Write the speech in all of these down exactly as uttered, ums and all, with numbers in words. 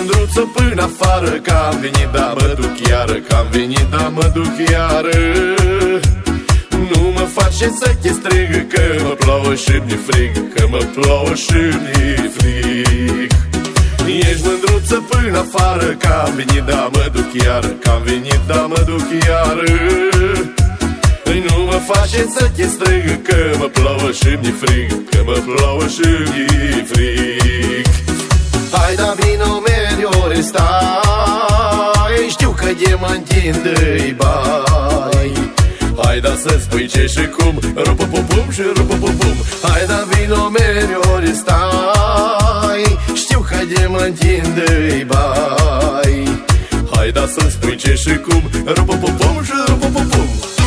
mândruță până afară, că am venit, da mă duc iară, că am venit, da mă duc iară. Nu mă face să te strigă, că mă plouă și mi-e frig, că mă plouă și mi-e frig. Ești mândruță până afară, că am venit, da mă duc iară, că am venit, da mă duc iară. Nu mă face să te strigă, că mă plouă și mi-e frig, că mă plouă și mi-e frig. Hai da vino meliore stai, știu că de mă întinde-i bai. Hai da să spui ce și cum, rupu-pu-pum și rupu-pu-pum. Hai da vino meliore stai, știu că de mă întinde-i bai. Hai da să spui ce și cum, rupu-pu-pum și rupu-pu-pum.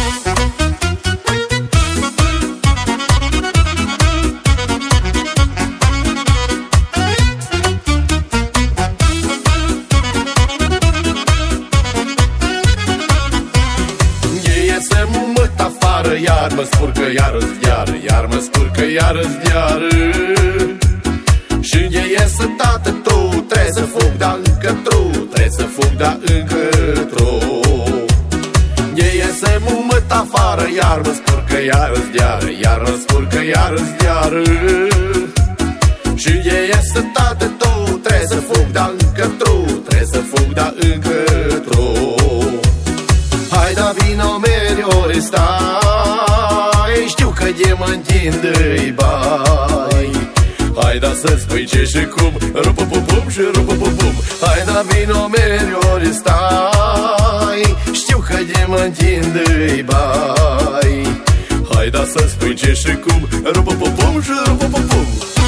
Iar mă spurcă, iară-s diară, iar mă spurcă, iară-s diară. Și e iesă, tată, tu trebuie să fug, dar încă tru, trebuie să fug, dar încă tru. E iesă, mumăt afară, iar mă spurcă, iară-s diară, iar mă spurcă, iară-s diară. Și e iesă, tată, tu trebuie să fug, dar încă tru, trebuie să fug, dar încă tru. Hai da vino meliore stai, știu că de mă întinde-i bai. Hai da să spui ce și cum, rupu-pu-pum și rupu-pu-pum. Hai da vino meliore stai, știu că de mă întinde-i bai. Hai da să spui ce și cum, rupu-pu-pum și rupu-pu-pum.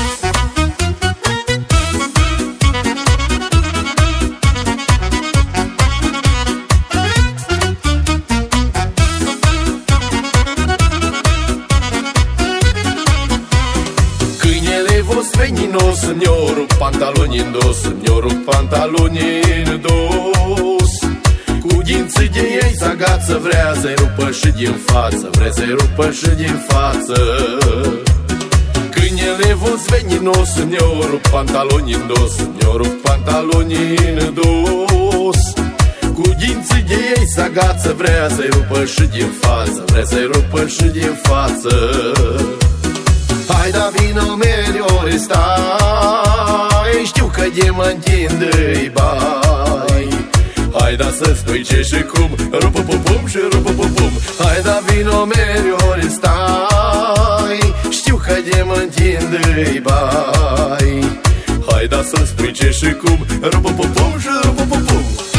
Veninos, mi-o rup pantaloni în dos, mi-o rup pantaloni în dos. Cu dinții de ei s-agață, vrea să-i rupă și din față, vrea să-i rupă și din față. Când ele vos veninos, mi-o rup pantaloni în dos, mi-o rup pantaloni în dos. Cu dinții de ei s-agață, vrea să-i rupă și din față, vrea să-i rupă și din față. Hai da vino meliore stai, știu că de mă întinde-i bai. Hai da să spui ce și cum, rupu-pu-pum și rupu-pu-pum. Hai da vino meliore stai, știu că de mă întinde-i bai. Hai da să spui ce și cum, rupu-pu-pum și rupu-pu-pum.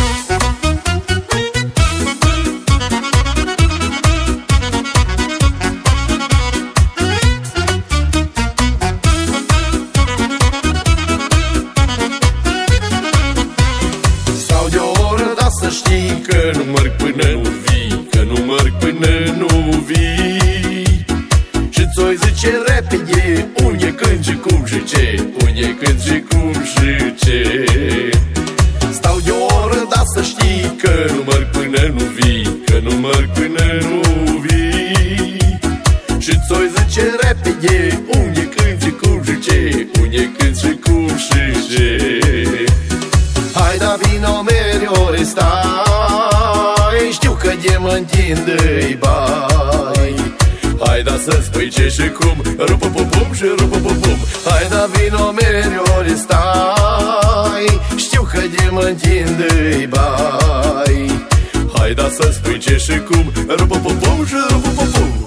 Să știi că nu merg până nu vii, că nu merg până nu vii. Și-ți oi zice repede unde, când și cum și ce, unde, când și cum și ce. Stau de o oră, dar să știi că nu merg până nu vii, că nu merg până nu vii. Și-ți oi zice repede unde, când și cum și ce, unde, când și cum și ce. Hai da vino meliore stai, știu că de mă întinde-i bai. Hai da să spui ce și cum, rupu-pu-pum și rupu-pu-pum. Hai da vino meliore stai, știu că de mă întinde-i bai. Hai da să spui ce și cum, rupu-pu-pum și rupu-pu-pum.